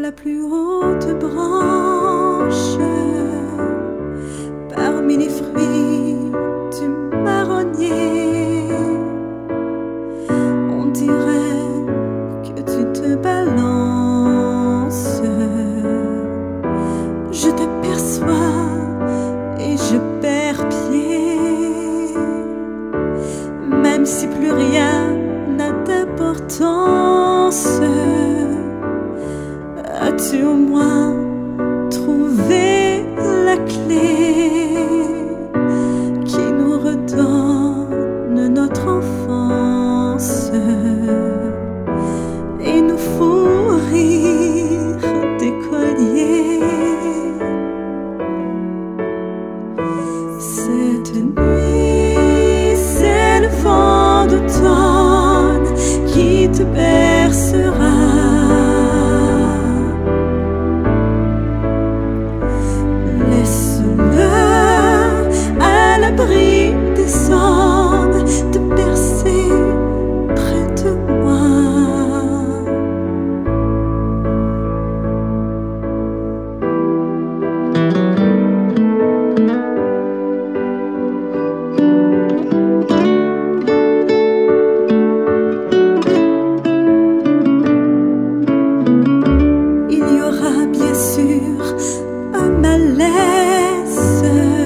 la plus haute branche, parmi les fruits du marronnier, on dirait que tu te balances. Je t'aperçois et je perds pied, même si plus rien n'a d'importance. As-tu au moins trouvé la clé qui nous redonne notre enfance et nous faut rire d'écolier? Cette nuit, c'est le vent d'automne qui te bercera. L'abri des hommes te bercer près de moi. Il y aura bien sûr un malaise,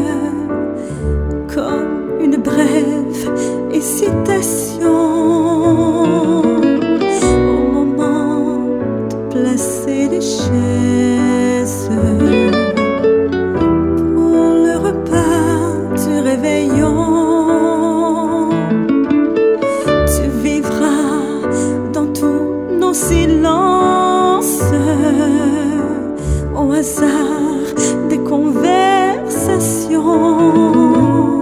comme une brève hésitation au moment de placer les chaises pour le repas du réveillon. Tu vivras dans tous nos silences, au hasard des conversations.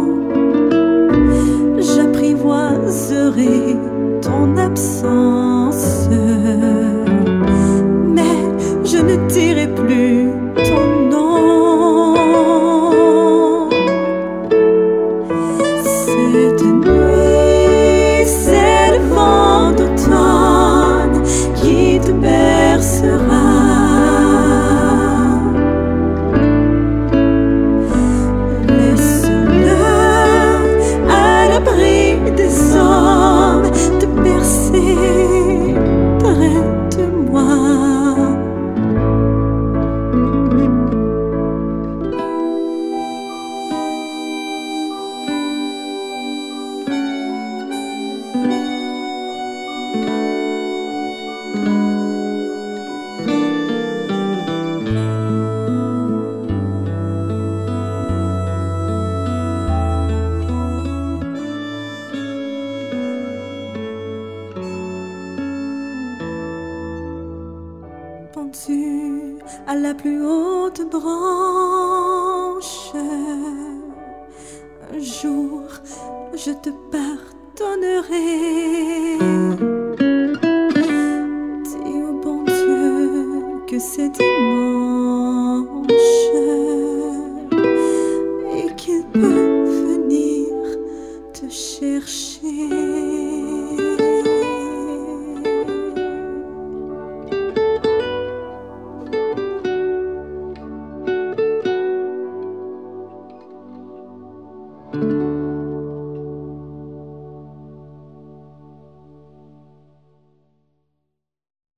J'apprivoiserai ton absence, mais je ne dirai plus ton nom. Cette nuit, c'est le vent d'automne qui te bercera. Des hommes te bercer près de moi. Pendu à la plus haute branche, un jour je te pardonnerai. Dis au bon Dieu que c'est dimanche.